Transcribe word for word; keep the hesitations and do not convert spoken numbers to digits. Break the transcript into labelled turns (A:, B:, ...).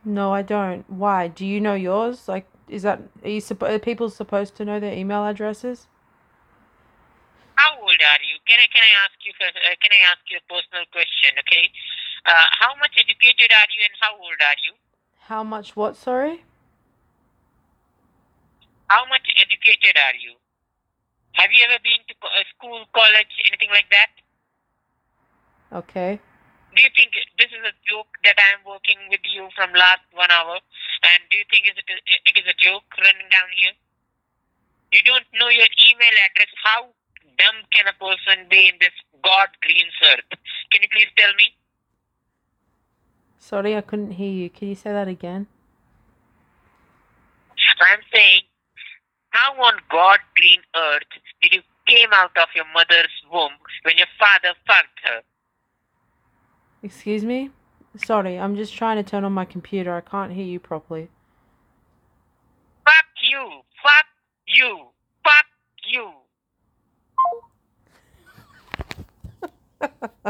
A: No, I don't. Why? Do you know yours? Like, is that are you suppo- are people supposed to know their email addresses?
B: How old are you? Can I can I ask you for, uh, can I ask you a personal question? Okay. Uh, how much educated are you and how old are you?
A: How much what, sorry?
B: How much educated are you? Have you ever been to co- uh, school, college, anything like that?
A: Okay.
B: Do you think this is a joke that I am working with you from last one hour? And do you think is it, a, it is a joke running down here? You don't know your email address. How dumb can a person be in this God green earth? Can you please tell me?
A: Sorry, I couldn't hear you. Can you say that again?
B: I'm saying, how on God green earth did you came out of your mother's womb when your father fucked her?
A: Excuse me? Sorry, I'm just trying to turn on my computer. I can't hear you properly.
B: Fuck you! Fuck you! Fuck you!